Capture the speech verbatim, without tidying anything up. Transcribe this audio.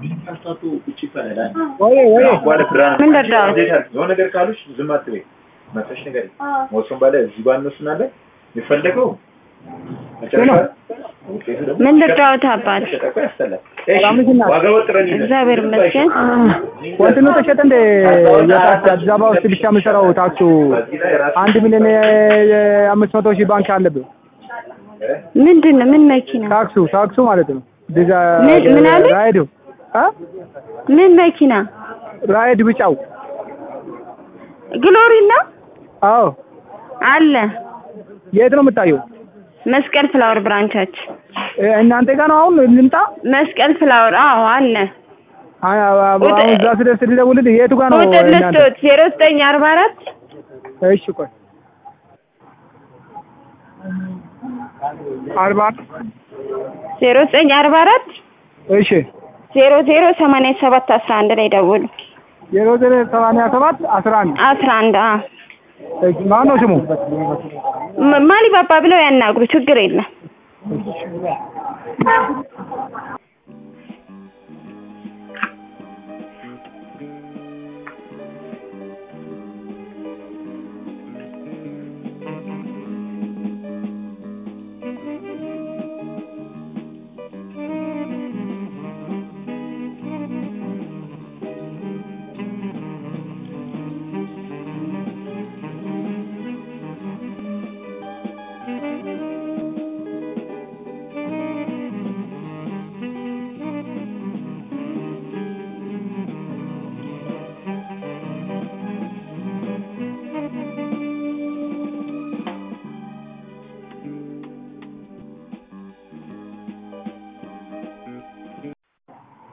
ታስታቱ እቺ ፈለላ ወይ ወይ ወደ ብራን ምን ደዳው የሆነ ነገር ካሉሽ ዝም አትበይ መጥተሽ ነገር ሞሶም ባለ እዚህ ባነሱና አለ ይፈልገው ምን ደዳው ታባት ዋጋው ጥረኝ እግዚአብሔር ይመስገን ወንድም ተሸጠ እንደ የታክስ አዲስ አበባ ውስጥ ብቻ መሰራው ታክሱ አንድ ሚሊዮን አምስት መቶ ሺህ ባንክ አለበት ምንድነው ምን መኪና ታክሱ ታክሱ ማለት ነው ዲዛ ምን አለ ራይዱ አ ምን መኪና ራይድ ብቻው ግሎሪና አዎ አለ የት ነው የምታየው መስቀል ፍላወር ብራንቻች እናንተ ጋር ነው አሁን ልምጣ መስቀል ፍላወር አዎ አለ አሁን እዛ ስደርስ ልደውልልህ የቱ ጋር ነው እናንተ ዜሮ ዘጠኝ አርባ አራት እሺ ቆይ አርባ ዜሮ ዘጠኝ አርባ አራት እሺ ዜሮ ዜሮ ሰማንያ ሰባት አስራ አንድ ላይ ደውሉ ዜሮ ዜሮ ሰማንያ ሰባት አስራ አንድ አስራ አንድ አ እሺ ማን ነው ስሙ ማሊ ባባ ብለው ያናግሩ ችግር የለም